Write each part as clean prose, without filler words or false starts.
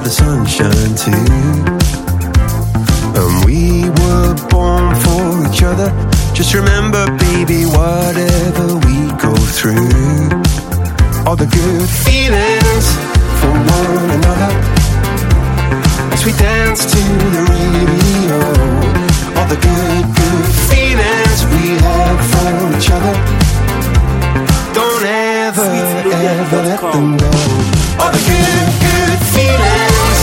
the sunshine too. And we were born for each other. Just remember, baby, whatever we go through, all the good feelings for one another, as we dance to the radio. All the good, good feelings we have for each other, don't ever, ever let them go. All the good, good feelings.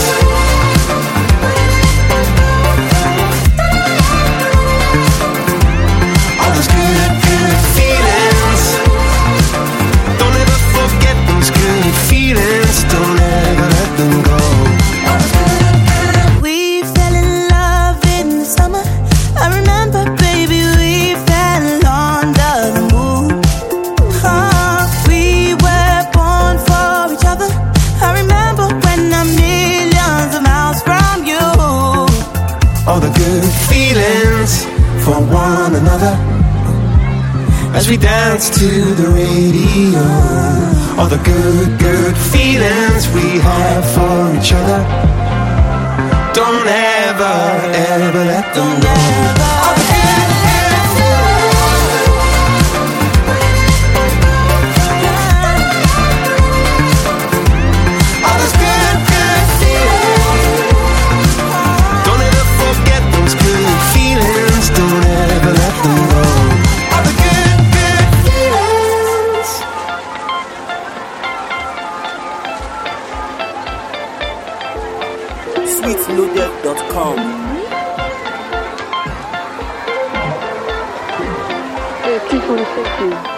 All those good, good feelings. Don't ever forget those good feelings. Don't ever let them go. We fell in love in the summer. I remember, baby, we fell under the moon. Oh, we were born for each other. I remember when I'm millions of miles from you. All the good feelings for one another, as we dance to the radio. All the good, good feelings we have for each other, don't ever, ever let them go. All the good, good feelings. All those good, good feelings. Don't ever forget those good feelings. Don't ever let them go. All the good, good feelings. sweetloaded.com. T46.